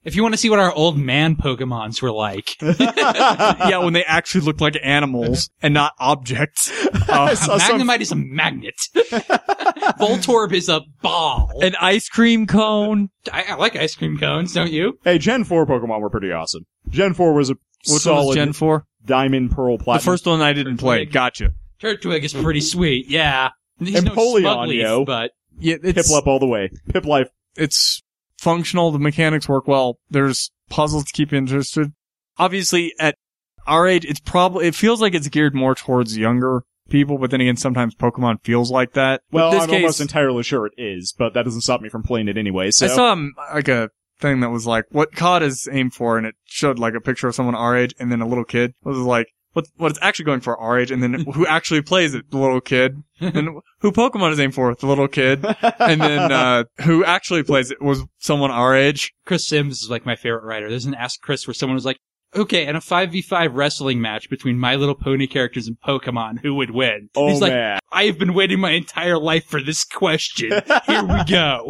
If you want to see what our old man Pokemons were like. Yeah, when they actually look like animals and not objects. Magnemite is a magnet. Voltorb is a ball. An ice cream cone. I like ice cream cones, don't you? Hey, Gen 4 Pokemon were pretty awesome. Gen 4 was a Which solid one was Gen 4? Diamond, Pearl, The Platinum. first one I didn't play. Gotcha. Turtwig is pretty sweet, yeah. He's Empoleon, no Smugleaf, yo. but Yeah, it's Piplup all the way. Piplife. it's functional. The mechanics work well. There's puzzles to keep you interested. Obviously, at our age, it feels like it's geared more towards younger people, but then again, sometimes Pokemon feels like that. Well, But I'm almost entirely sure it is, but that doesn't stop me from playing it anyway, so. I saw like a thing that was like, what COD is aimed for, and it showed like a picture of someone our age, and then a little kid was like, what it's actually going for our age, and then who actually plays it, the little kid, and who Pokemon is aimed for, the little kid, and then who actually plays it was someone our age. Chris Sims is like my favorite writer. There's an Ask Chris where someone was like, okay, in a 5v5 wrestling match between My Little Pony characters and Pokemon, who would win? Oh, He's like, man. I have been waiting my entire life for this question. Here we go.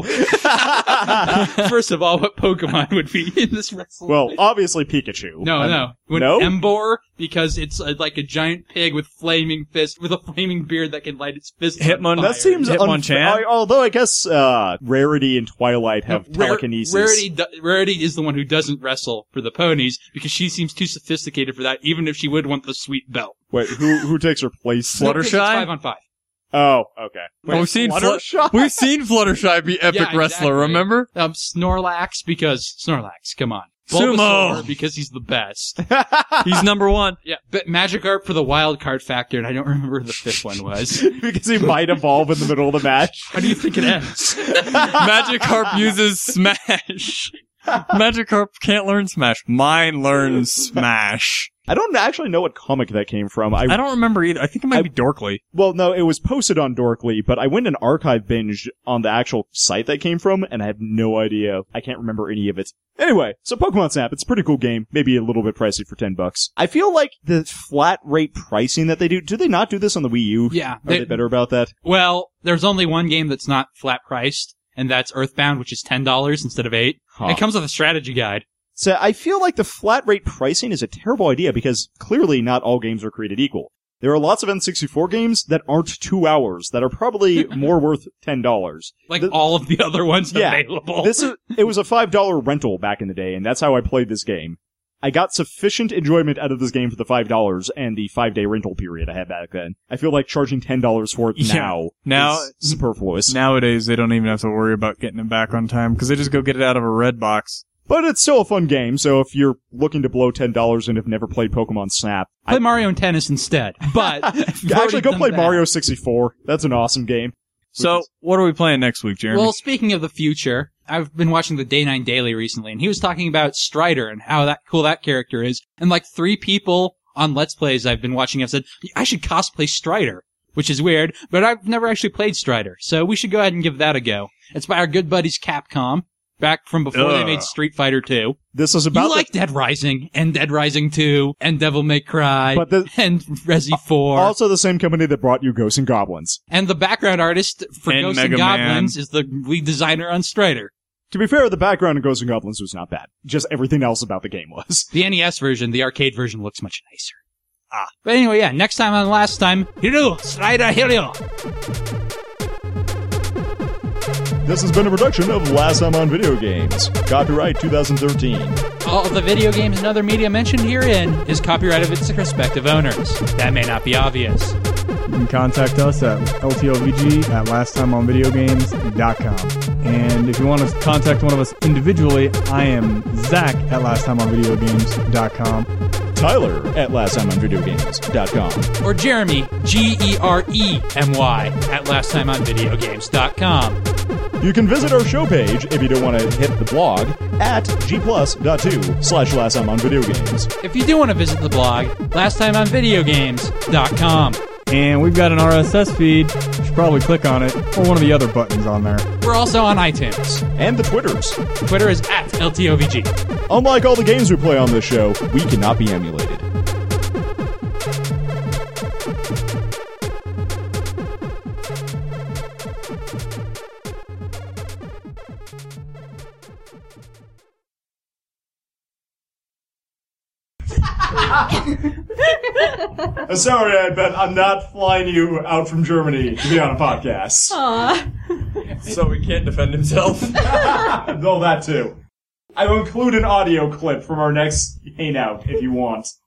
First of all, what Pokemon would be in this wrestling? Well, obviously Pikachu. No. No? Emboar, because it's like a giant pig with flaming fists, with a flaming beard that can light its fist on Hitmon- fire. That seems Hitmonchan? although I guess Rarity and Twilight have telekinesis. Rarity is the one who doesn't wrestle for the ponies because she seems too sophisticated for that, even if she would want the sweet belt. Wait, who takes her place? No, 'cause it's Fluttershy? 5-on-5. Oh, okay. Well, we've seen Fluttershy? we've seen Fluttershy be epic Yeah, wrestler. exactly. Remember? Snorlax, because Snorlax, come on. Sumo! Bulbasaur, because he's the best. He's number one. Yeah, but Magikarp for the wild card factor, and I don't remember who the fifth one was. Because he might evolve in the middle of the match. How do you think it ends? Magikarp uses Smash. Magikarp can't learn Smash. Mine learns Smash. I don't actually know what comic that came from. I don't remember either. I think it might be Dorkly. Well, no, it was posted on Dorkly, but I went and archive binged on the actual site that came from, and I have no idea. I can't remember any of it. Anyway, so Pokemon Snap, it's a pretty cool game. Maybe a little bit pricey for $10. I feel like the flat rate pricing that they do they not do this on the Wii U? Yeah. Are they better about that? Well, there's only one game that's not flat priced, and that's Earthbound, which is $10 instead of $8. Huh. It comes with a strategy guide. So I feel like the flat rate pricing is a terrible idea because clearly not all games are created equal. There are lots of N64 games that aren't 2 hours that are probably more worth $10. Like all of the other ones available. It was a $5 rental back in the day, and that's how I played this game. I got sufficient enjoyment out of this game for the $5 and the 5-day rental period I had back then. I feel like charging $10 for it now is superfluous. Nowadays, they don't even have to worry about getting it back on time because they just go get it out of a red box. But it's still a fun game, so if you're looking to blow $10 and have never played Pokemon Snap, Play Mario and Tennis instead. But actually go play Mario 64. That's an awesome game. So, what are we playing next week, Jeremy? Well, speaking of the future, I've been watching the Day 9 Daily recently, and he was talking about Strider and how cool that character is. And like 3 people on Let's Plays I've been watching have said, I should cosplay Strider, which is weird, but I've never actually played Strider. So we should go ahead and give that a go. It's by our good buddies Capcom, back from before they made Street Fighter 2. This is about You like Dead Rising, and Dead Rising 2, and Devil May Cry, and Resi 4. Also the same company that brought you Ghosts and Goblins. And the background artist for And Ghosts Mega and Goblins Man. is the lead designer on Strider. To be fair, the background in Ghosts and Goblins was not bad. Just everything else about the game was. The NES version, the arcade version, looks much nicer. But anyway, yeah, next time on Last Time, Hiro, Strider Hiro. This has been a production of Last Time on Video Games. Copyright 2013. All of the video games and other media mentioned herein is copyright of its respective owners. That may not be obvious. You can contact us at ltovg@lasttimeonvideogames.com. And if you want to contact one of us individually, I am Zach at lasttimeonvideogames.com. Tyler at lasttimeonvideogames.com. Or Jeremy, Geremy, at lasttimeonvideogames.com. You can visit our show page if you don't want to hit the blog at gplus.2/lasttimeonvideogames. If you do want to visit the blog, lasttimeonvideogames.com. And we've got an RSS feed. You should probably click on it, or one of the other buttons on there. We're also on iTunes. And the Twitters. Twitter is at LTOVG. Unlike all the games we play on this show, we cannot be emulated. Sorry, I bet I'm not flying you out from Germany to be on a podcast. Aw. So he can't defend himself. No, that too. I will include an audio clip from our next hangout if you want.